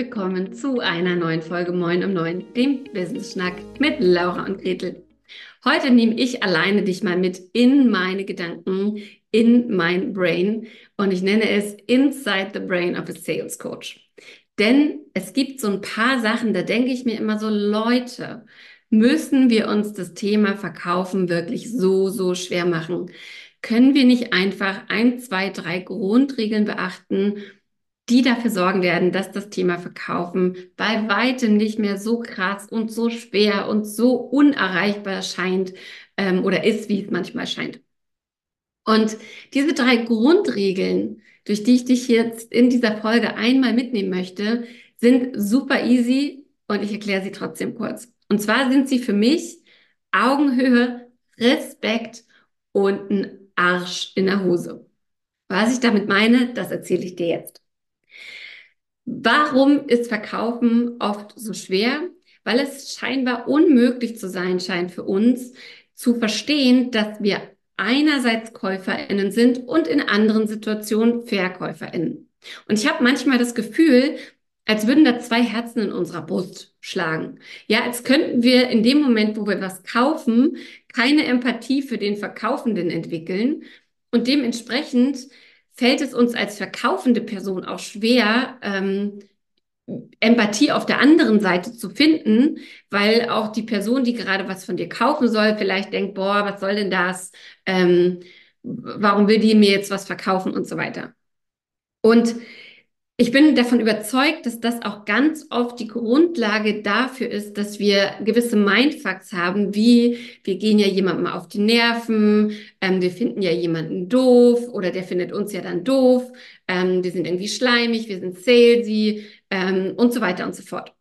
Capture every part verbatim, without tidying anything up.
willkommen zu einer neuen Folge Moin um neun, dem Business Schnack mit Laura und Gretel. Heute nehme ich alleine dich mal mit in meine Gedanken, in mein Brain und ich nenne es Inside the Brain of a Sales Coach. Denn es gibt so ein paar Sachen, da denke ich mir immer so, Leute, müssen wir uns das Thema Verkaufen wirklich so, so schwer machen? Können wir nicht einfach ein, zwei, drei Grundregeln beachten, die dafür sorgen werden, dass das Thema Verkaufen bei weitem nicht mehr so krass und so schwer und so unerreichbar scheint ähm, oder ist, wie es manchmal scheint. Und diese drei Grundregeln, durch die ich dich jetzt in dieser Folge einmal mitnehmen möchte, sind super easy und ich erkläre sie trotzdem kurz. Und zwar sind sie für mich Augenhöhe, Respekt und ein Arsch in der Hose. Was ich damit meine, das erzähle ich dir jetzt. Warum ist Verkaufen oft so schwer? Weil es scheinbar unmöglich zu sein scheint für uns, zu verstehen, dass wir einerseits KäuferInnen sind und in anderen Situationen VerkäuferInnen. Und ich habe manchmal das Gefühl, als würden da zwei Herzen in unserer Brust schlagen. Ja, als könnten wir in dem Moment, wo wir was kaufen, keine Empathie für den Verkaufenden entwickeln und dementsprechend fällt es uns als verkaufende Person auch schwer, ähm, Empathie auf der anderen Seite zu finden, weil auch die Person, die gerade was von dir kaufen soll, vielleicht denkt, boah, was soll denn das? Ähm, warum will die mir jetzt was verkaufen und so weiter. Und ich bin davon überzeugt, dass das auch ganz oft die Grundlage dafür ist, dass wir gewisse Mindfucks haben, wie wir gehen ja jemandem auf die Nerven, ähm, wir finden ja jemanden doof oder der findet uns ja dann doof, ähm, wir sind irgendwie schleimig, wir sind salesy ähm, und so weiter und so fort.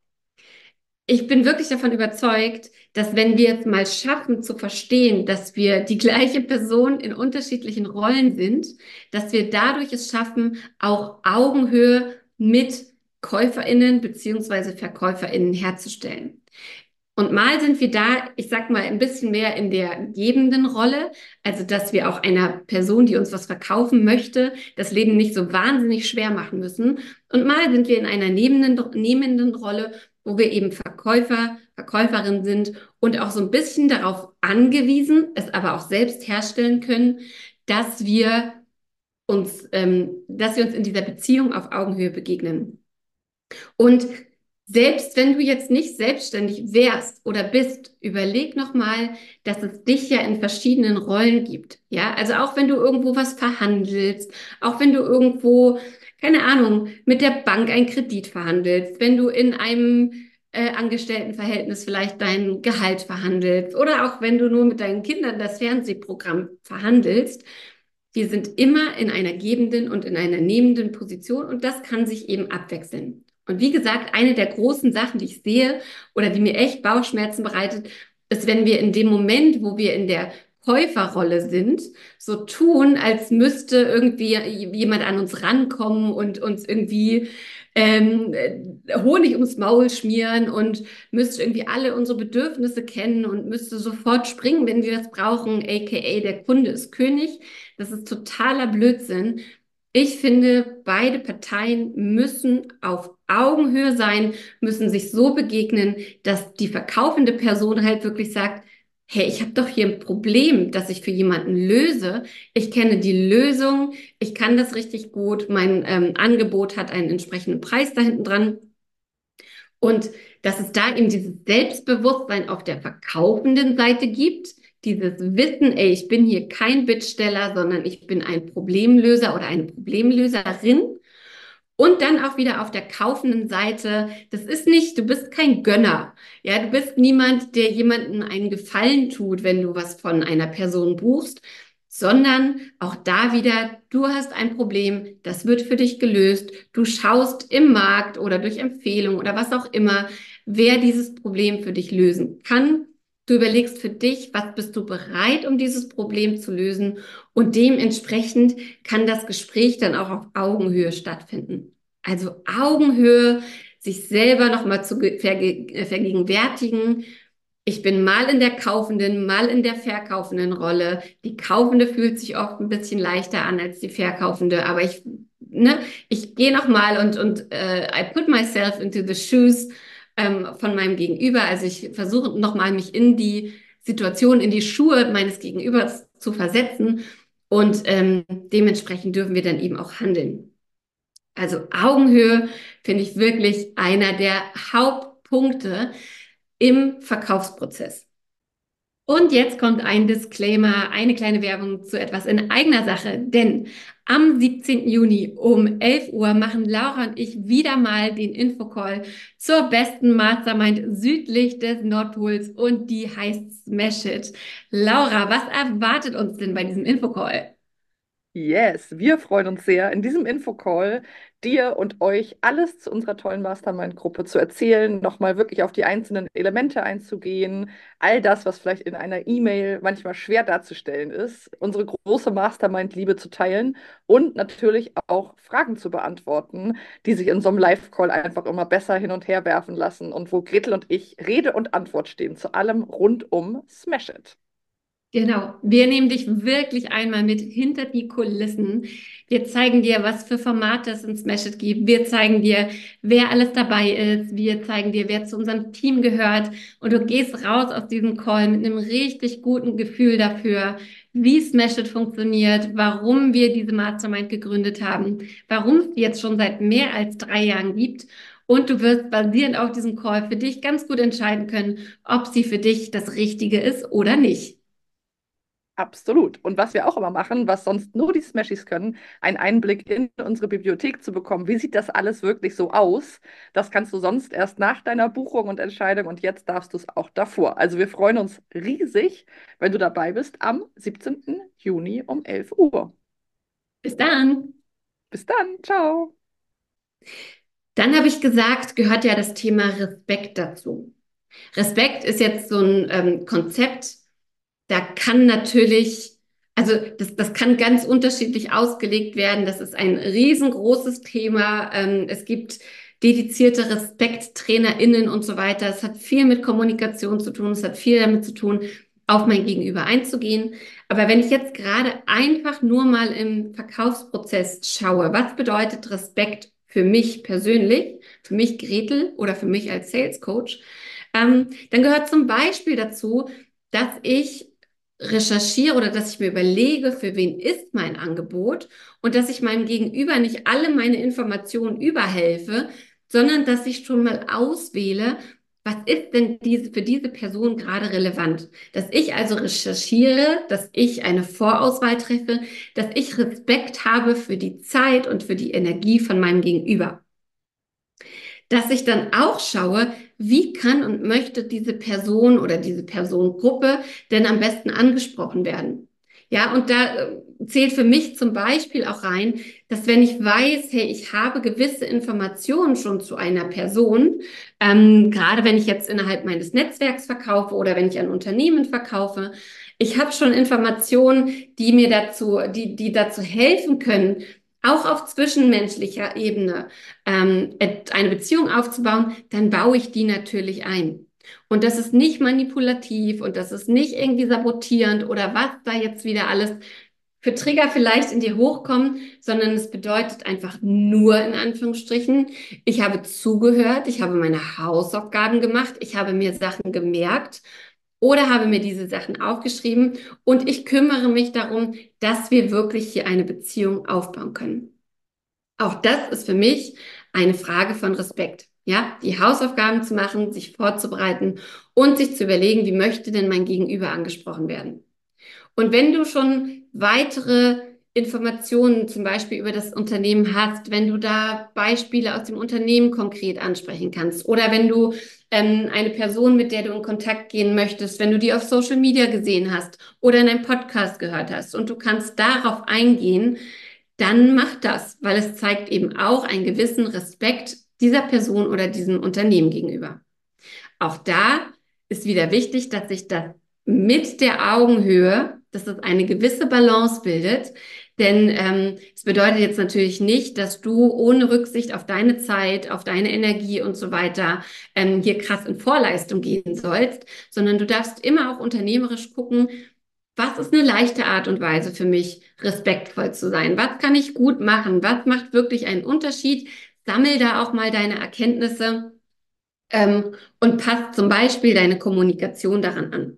Ich bin wirklich davon überzeugt, dass wenn wir jetzt mal schaffen zu verstehen, dass wir die gleiche Person in unterschiedlichen Rollen sind, dass wir dadurch es schaffen, auch Augenhöhe mit KäuferInnen beziehungsweise VerkäuferInnen herzustellen. Und mal sind wir da, ich sag mal, ein bisschen mehr in der gebenden Rolle, also dass wir auch einer Person, die uns was verkaufen möchte, das Leben nicht so wahnsinnig schwer machen müssen. Und mal sind wir in einer nehmenden, nehmenden Rolle, wo wir eben Verkäufer, Verkäuferin sind und auch so ein bisschen darauf angewiesen, es aber auch selbst herstellen können, dass wir uns, ähm, dass wir uns in dieser Beziehung auf Augenhöhe begegnen. Und selbst wenn du jetzt nicht selbstständig wärst oder bist, überleg nochmal, dass es dich ja in verschiedenen Rollen gibt. Ja, also auch wenn du irgendwo was verhandelst, auch wenn du irgendwo, keine Ahnung, mit der Bank einen Kredit verhandelst, wenn du in einem äh, Angestelltenverhältnis vielleicht dein Gehalt verhandelst oder auch wenn du nur mit deinen Kindern das Fernsehprogramm verhandelst. Wir sind immer in einer gebenden und in einer nehmenden Position und das kann sich eben abwechseln. Und wie gesagt, eine der großen Sachen, die ich sehe oder die mir echt Bauchschmerzen bereitet, ist, wenn wir in dem Moment, wo wir in der Käuferrolle sind, so tun, als müsste irgendwie jemand an uns rankommen und uns irgendwie ähm, Honig ums Maul schmieren und müsste irgendwie alle unsere Bedürfnisse kennen und müsste sofort springen, wenn wir das brauchen, aka der Kunde ist König. Das ist totaler Blödsinn. Ich finde, beide Parteien müssen auf Augenhöhe sein, müssen sich so begegnen, dass die verkaufende Person halt wirklich sagt, hey, ich habe doch hier ein Problem, das ich für jemanden löse. Ich kenne die Lösung, ich kann das richtig gut, mein ähm, Angebot hat einen entsprechenden Preis da hinten dran. Und dass es da eben dieses Selbstbewusstsein auf der verkaufenden Seite gibt, dieses Wissen, ey, ich bin hier kein Bittsteller, sondern ich bin ein Problemlöser oder eine Problemlöserin. Und dann auch wieder auf der kaufenden Seite, das ist nicht, du bist kein Gönner. Ja, du bist niemand, der jemanden einen Gefallen tut, wenn du was von einer Person buchst, sondern auch da wieder, du hast ein Problem, das wird für dich gelöst. Du schaust im Markt oder durch Empfehlung oder was auch immer, wer dieses Problem für dich lösen kann. Du überlegst für dich, was bist du bereit, um dieses Problem zu lösen, und dementsprechend kann das Gespräch dann auch auf Augenhöhe stattfinden. Also Augenhöhe, sich selber nochmal zu verge vergegenwärtigen. Ich bin mal in der kaufenden, mal in der verkaufenden Rolle. Die Kaufende fühlt sich oft ein bisschen leichter an als die Verkaufende, aber ich ne, ich gehe nochmal und, und äh, I put myself into the shoes ähm, von meinem Gegenüber. Also ich versuche nochmal mich in die Situation, in die Schuhe meines Gegenübers zu versetzen. Und ähm, dementsprechend dürfen wir dann eben auch handeln. Also Augenhöhe finde ich wirklich einer der Hauptpunkte im Verkaufsprozess. Und jetzt kommt ein Disclaimer, eine kleine Werbung zu etwas in eigener Sache, denn am siebzehnten Juni um elf Uhr machen Laura und ich wieder mal den Infocall zur besten Mastermind südlich des Nordpols und die heißt Smash It. Laura, was erwartet uns denn bei diesem Infocall? Yes, wir freuen uns sehr, in diesem Infocall dir und euch alles zu unserer tollen Mastermind-Gruppe zu erzählen, nochmal wirklich auf die einzelnen Elemente einzugehen, all das, was vielleicht in einer E-Mail manchmal schwer darzustellen ist, unsere große Mastermind-Liebe zu teilen und natürlich auch Fragen zu beantworten, die sich in so einem Live-Call einfach immer besser hin und her werfen lassen und wo Gretel und ich Rede und Antwort stehen zu allem rund um Smash It. Genau, wir nehmen dich wirklich einmal mit hinter die Kulissen. Wir zeigen dir, was für Formate es in Smash It gibt. Wir zeigen dir, wer alles dabei ist. Wir zeigen dir, wer zu unserem Team gehört. Und du gehst raus aus diesem Call mit einem richtig guten Gefühl dafür, wie Smash It funktioniert, warum wir diese Mastermind gegründet haben, warum es die jetzt schon seit mehr als drei Jahren gibt. Und du wirst basierend auf diesem Call für dich ganz gut entscheiden können, ob sie für dich das Richtige ist oder nicht. Absolut. Und was wir auch immer machen, was sonst nur die Smashies können, einen Einblick in unsere Bibliothek zu bekommen. Wie sieht das alles wirklich so aus? Das kannst du sonst erst nach deiner Buchung und Entscheidung und jetzt darfst du es auch davor. Also wir freuen uns riesig, wenn du dabei bist am siebzehnten Juni um elf Uhr. Bis dann. Bis dann. Ciao. Dann habe ich gesagt, gehört ja das Thema Respekt dazu. Respekt ist jetzt so ein ähm, Konzept, da kann natürlich, also das, das kann ganz unterschiedlich ausgelegt werden. Das ist ein riesengroßes Thema. Ähm, es gibt dedizierte RespekttrainerInnen und so weiter. Es hat viel mit Kommunikation zu tun. Es hat viel damit zu tun, auf mein Gegenüber einzugehen. Aber wenn ich jetzt gerade einfach nur mal im Verkaufsprozess schaue, was bedeutet Respekt für mich persönlich, für mich Gretel oder für mich als Sales Coach, ähm, dann gehört zum Beispiel dazu, dass ich recherchiere oder dass ich mir überlege, für wen ist mein Angebot und dass ich meinem Gegenüber nicht alle meine Informationen überhelfe, sondern dass ich schon mal auswähle, was ist denn diese, für diese Person gerade relevant? Dass ich also recherchiere, dass ich eine Vorauswahl treffe, dass ich Respekt habe für die Zeit und für die Energie von meinem Gegenüber. Dass ich dann auch schaue, wie kann und möchte diese Person oder diese Personengruppe denn am besten angesprochen werden. Ja, und da äh, zählt für mich zum Beispiel auch rein, dass wenn ich weiß, hey, ich habe gewisse Informationen schon zu einer Person, ähm, gerade wenn ich jetzt innerhalb meines Netzwerks verkaufe oder wenn ich ein Unternehmen verkaufe, ich habe schon Informationen, die mir dazu, die, die dazu helfen können, auch auf zwischenmenschlicher Ebene ähm, eine Beziehung aufzubauen, dann baue ich die natürlich ein. Und das ist nicht manipulativ und das ist nicht irgendwie sabotierend oder was da jetzt wieder alles für Trigger vielleicht in dir hochkommen, sondern es bedeutet einfach nur in Anführungsstrichen, ich habe zugehört, ich habe meine Hausaufgaben gemacht, ich habe mir Sachen gemerkt oder habe mir diese Sachen aufgeschrieben und ich kümmere mich darum, dass wir wirklich hier eine Beziehung aufbauen können. Auch das ist für mich eine Frage von Respekt. Ja, die Hausaufgaben zu machen, sich vorzubereiten und sich zu überlegen, wie möchte denn mein Gegenüber angesprochen werden. Und wenn du schon weitere Informationen zum Beispiel über das Unternehmen hast, wenn du da Beispiele aus dem Unternehmen konkret ansprechen kannst oder wenn du ähm, eine Person, mit der du in Kontakt gehen möchtest, wenn du die auf Social Media gesehen hast oder in einem Podcast gehört hast und du kannst darauf eingehen, dann mach das, weil es zeigt eben auch einen gewissen Respekt dieser Person oder diesem Unternehmen gegenüber. Auch da ist wieder wichtig, dass sich das mit der Augenhöhe, dass es eine gewisse Balance bildet. Denn ähm, es bedeutet jetzt natürlich nicht, dass du ohne Rücksicht auf deine Zeit, auf deine Energie und so weiter ähm, hier krass in Vorleistung gehen sollst, sondern du darfst immer auch unternehmerisch gucken, was ist eine leichte Art und Weise für mich, respektvoll zu sein? Was kann ich gut machen? Was macht wirklich einen Unterschied? Sammel da auch mal deine Erkenntnisse ähm, und passt zum Beispiel deine Kommunikation daran an.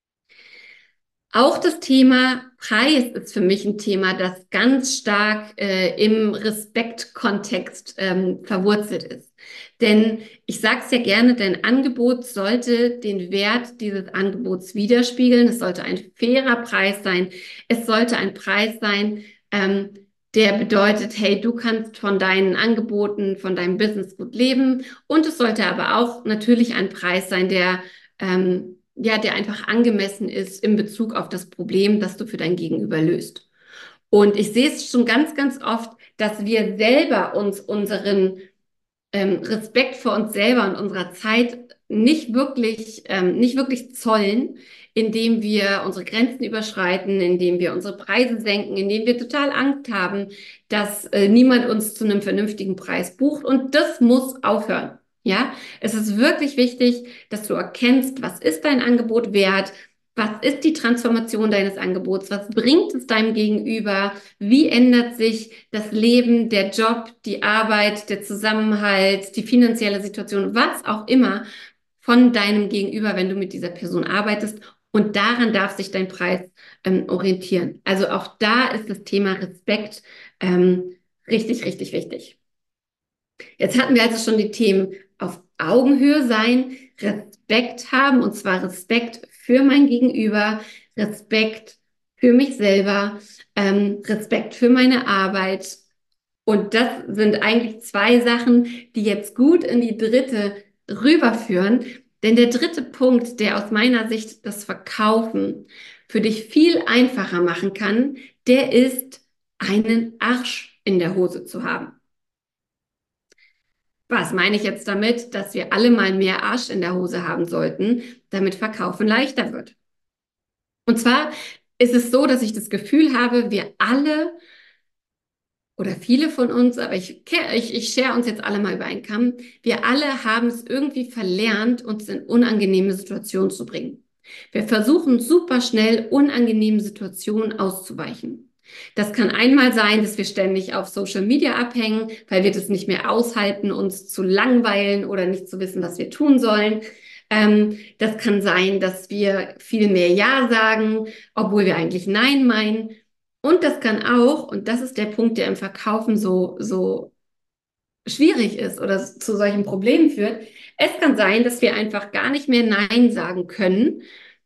Auch das Thema Preis ist für mich ein Thema, das ganz stark äh, im Respektkontext ähm, verwurzelt ist. Denn ich sage es ja gerne, dein Angebot sollte den Wert dieses Angebots widerspiegeln. Es sollte ein fairer Preis sein. Es sollte ein Preis sein, ähm, der bedeutet, hey, du kannst von deinen Angeboten, von deinem Business gut leben. Und es sollte aber auch natürlich ein Preis sein, der ähm, ja, der einfach angemessen ist in Bezug auf das Problem, das du für dein Gegenüber löst. Und ich sehe es schon ganz, ganz oft, dass wir selber uns unseren ähm, Respekt vor uns selber und unserer Zeit nicht wirklich, ähm, nicht wirklich zollen, indem wir unsere Grenzen überschreiten, indem wir unsere Preise senken, indem wir total Angst haben, dass äh, niemand uns zu einem vernünftigen Preis bucht. Und das muss aufhören. Ja, es ist wirklich wichtig, dass du erkennst, was ist dein Angebot wert? Was ist die Transformation deines Angebots? Was bringt es deinem Gegenüber? Wie ändert sich das Leben, der Job, die Arbeit, der Zusammenhalt, die finanzielle Situation, was auch immer von deinem Gegenüber, wenn du mit dieser Person arbeitest? Und daran darf sich dein Preis ähm, orientieren. Also auch da ist das Thema Respekt ähm, richtig, richtig wichtig. Jetzt hatten wir also schon die Themen auf Augenhöhe sein, Respekt haben, und zwar Respekt für mein Gegenüber, Respekt für mich selber, ähm, Respekt für meine Arbeit. Und das sind eigentlich zwei Sachen, die jetzt gut in die dritte rüberführen. Denn der dritte Punkt, der aus meiner Sicht das Verkaufen für dich viel einfacher machen kann, der ist, einen Arsch in der Hose zu haben. Was meine ich jetzt damit? Dass wir alle mal mehr Arsch in der Hose haben sollten, damit Verkaufen leichter wird. Und zwar ist es so, dass ich das Gefühl habe, wir alle oder viele von uns, aber ich, ich, ich share uns jetzt alle mal über einen Kamm, wir alle haben es irgendwie verlernt, uns in unangenehme Situationen zu bringen. Wir versuchen super schnell, unangenehmen Situationen auszuweichen. Das kann einmal sein, dass wir ständig auf Social Media abhängen, weil wir das nicht mehr aushalten, uns zu langweilen oder nicht zu wissen, was wir tun sollen. Ähm, das kann sein, dass wir viel mehr Ja sagen, obwohl wir eigentlich Nein meinen. Und das kann auch, und das ist der Punkt, der im Verkaufen so, so schwierig ist oder zu solchen Problemen führt. Es kann sein, dass wir einfach gar nicht mehr Nein sagen können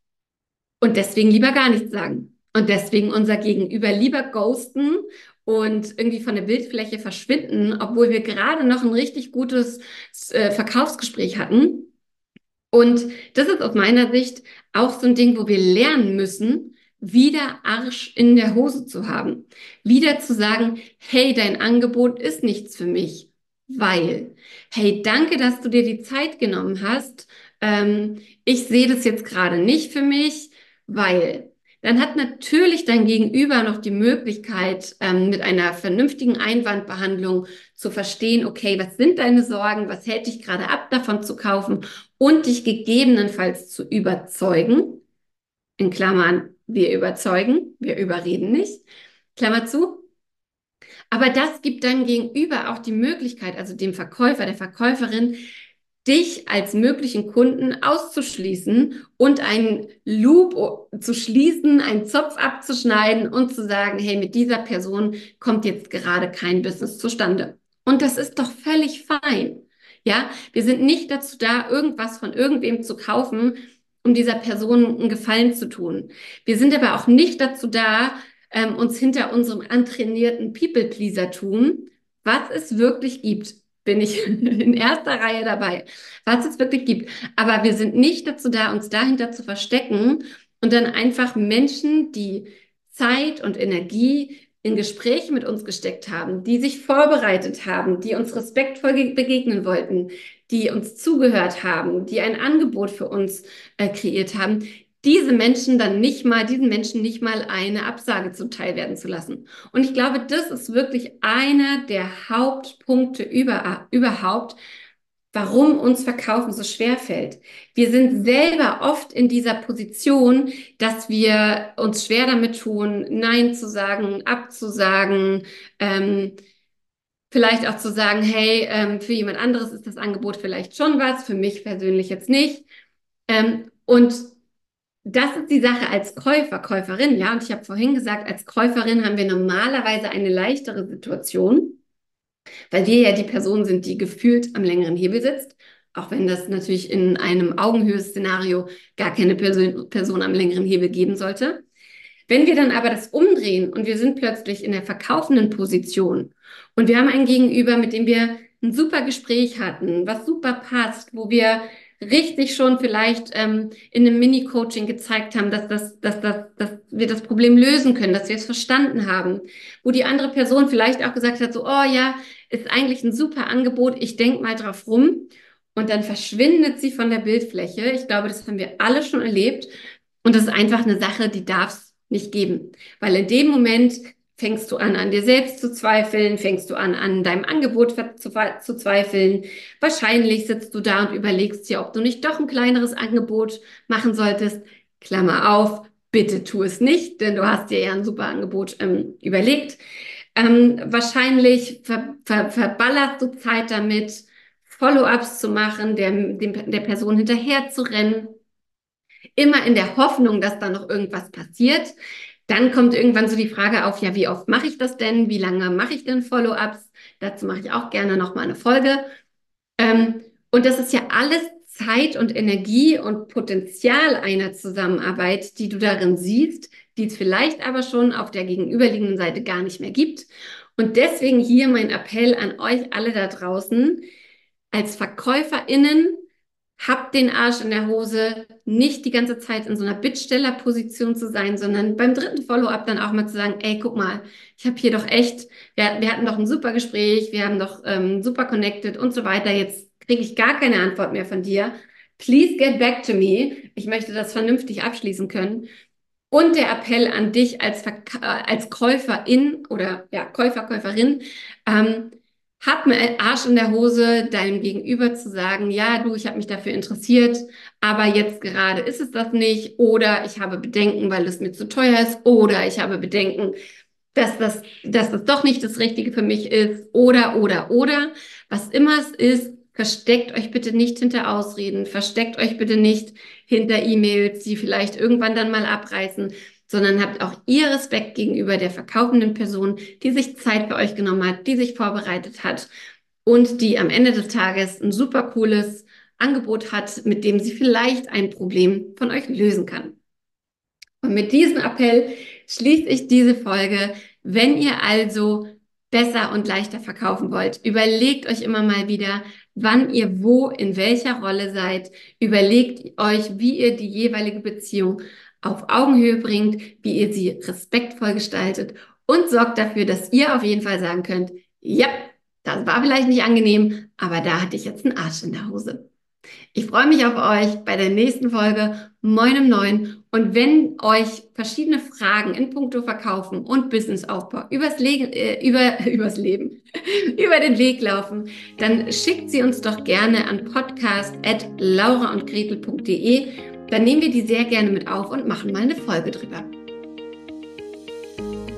und deswegen lieber gar nichts sagen. Und deswegen unser Gegenüber lieber ghosten und irgendwie von der Bildfläche verschwinden, obwohl wir gerade noch ein richtig gutes äh, Verkaufsgespräch hatten. Und das ist aus meiner Sicht auch so ein Ding, wo wir lernen müssen, wieder Arsch in der Hose zu haben. Wieder zu sagen, hey, dein Angebot ist nichts für mich, weil, hey, danke, dass du dir die Zeit genommen hast. Ähm, ich sehe das jetzt gerade nicht für mich, weil. Dann hat natürlich dein Gegenüber noch die Möglichkeit, ähm, mit einer vernünftigen Einwandbehandlung zu verstehen, okay, was sind deine Sorgen, was hält dich gerade ab, davon zu kaufen und dich gegebenenfalls zu überzeugen. In Klammern, wir überzeugen, wir überreden nicht. Klammer zu. Aber das gibt deinem Gegenüber auch die Möglichkeit, also dem Verkäufer, der Verkäuferin, dich als möglichen Kunden auszuschließen und einen Loop zu schließen, einen Zopf abzuschneiden und zu sagen, hey, mit dieser Person kommt jetzt gerade kein Business zustande. Und das ist doch völlig fein. Ja, wir sind nicht dazu da, irgendwas von irgendwem zu kaufen, um dieser Person einen Gefallen zu tun. Wir sind aber auch nicht dazu da, ähm, uns hinter unserem antrainierten People-Pleaser-Tum, was es wirklich gibt, bin ich in erster Reihe dabei, was es wirklich gibt. Aber wir sind nicht dazu da, uns dahinter zu verstecken und dann einfach Menschen, die Zeit und Energie in Gespräche mit uns gesteckt haben, die sich vorbereitet haben, die uns respektvoll begegnen wollten, die uns zugehört haben, die ein Angebot für uns äh, kreiert haben, diese Menschen dann nicht mal, diesen Menschen nicht mal eine Absage zuteil werden zu lassen. Und ich glaube, das ist wirklich einer der Hauptpunkte über, überhaupt, warum uns Verkaufen so schwer fällt. Wir sind selber oft in dieser Position, dass wir uns schwer damit tun, Nein zu sagen, abzusagen, ähm, vielleicht auch zu sagen, hey, ähm, für jemand anderes ist das Angebot vielleicht schon was, für mich persönlich jetzt nicht. Ähm, und das ist die Sache als Käufer, Käuferin, ja. Und ich habe vorhin gesagt, als Käuferin haben wir normalerweise eine leichtere Situation, weil wir ja die Person sind, die gefühlt am längeren Hebel sitzt, auch wenn das natürlich in einem Augenhöhe-Szenario gar keine Person, Person am längeren Hebel geben sollte. Wenn wir dann aber das umdrehen und wir sind plötzlich in der verkaufenden Position und wir haben ein Gegenüber, mit dem wir ein super Gespräch hatten, was super passt, wo wir richtig schon vielleicht ähm, in einem Mini-Coaching gezeigt haben, dass, das, dass, das, dass wir das Problem lösen können, dass wir es verstanden haben, wo die andere Person vielleicht auch gesagt hat, so, oh ja, ist eigentlich ein super Angebot, ich denke mal drauf rum und dann verschwindet sie von der Bildfläche. Ich glaube, das haben wir alle schon erlebt und das ist einfach eine Sache, die darf es nicht geben, weil in dem Moment fängst du an, an dir selbst zu zweifeln, fängst du an, an deinem Angebot zu, zu zweifeln. Wahrscheinlich sitzt du da und überlegst dir, ob du nicht doch ein kleineres Angebot machen solltest. Klammer auf, bitte tu es nicht, denn du hast dir ja ein super Angebot ähm, überlegt. Ähm, wahrscheinlich ver, ver, verballerst du Zeit damit, Follow-ups zu machen, der, dem, der Person hinterher zu rennen, immer in der Hoffnung, dass da noch irgendwas passiert. Dann kommt irgendwann so die Frage auf, ja, wie oft mache ich das denn? Wie lange mache ich denn Follow-ups? Dazu mache ich auch gerne noch mal eine Folge. Ähm, und das ist ja alles Zeit und Energie und Potenzial einer Zusammenarbeit, die du darin siehst, die es vielleicht aber schon auf der gegenüberliegenden Seite gar nicht mehr gibt. Und deswegen hier mein Appell an euch alle da draußen, als VerkäuferInnen, habt den Arsch in der Hose, nicht die ganze Zeit in so einer Bittstellerposition zu sein, sondern beim dritten Follow-up dann auch mal zu sagen, ey, guck mal, ich habe hier doch echt, wir, wir hatten doch ein super Gespräch, wir haben doch ähm, super connected und so weiter, jetzt kriege ich gar keine Antwort mehr von dir. Please get back to me. Ich möchte das vernünftig abschließen können. Und der Appell an dich als, Verk als Käuferin oder ja, Käufer, Käuferin, ähm, hab mir Arsch in der Hose, deinem Gegenüber zu sagen, ja, du, ich habe mich dafür interessiert, aber jetzt gerade ist es das nicht oder ich habe Bedenken, weil es mir zu teuer ist oder ich habe Bedenken, dass das, dass das doch nicht das Richtige für mich ist oder, oder, oder. Was immer es ist, versteckt euch bitte nicht hinter Ausreden, versteckt euch bitte nicht hinter E-Mails, die vielleicht irgendwann dann mal abreißen, sondern habt auch ihr Respekt gegenüber der verkaufenden Person, die sich Zeit für euch genommen hat, die sich vorbereitet hat und die am Ende des Tages ein super cooles Angebot hat, mit dem sie vielleicht ein Problem von euch lösen kann. Und mit diesem Appell schließe ich diese Folge. Wenn ihr also besser und leichter verkaufen wollt, überlegt euch immer mal wieder, wann ihr wo in welcher Rolle seid. Überlegt euch, wie ihr die jeweilige Beziehung auf Augenhöhe bringt, wie ihr sie respektvoll gestaltet und sorgt dafür, dass ihr auf jeden Fall sagen könnt, ja, das war vielleicht nicht angenehm, aber da hatte ich jetzt einen Arsch in der Hose. Ich freue mich auf euch bei der nächsten Folge Moin um neun. Und wenn euch verschiedene Fragen in puncto Verkaufen und Businessaufbau übers, Le äh, über, übers Leben, über den Weg laufen, dann schickt sie uns doch gerne an podcast at lauraundgretel punkt de. Dann nehmen wir die sehr gerne mit auf und machen mal eine Folge drüber.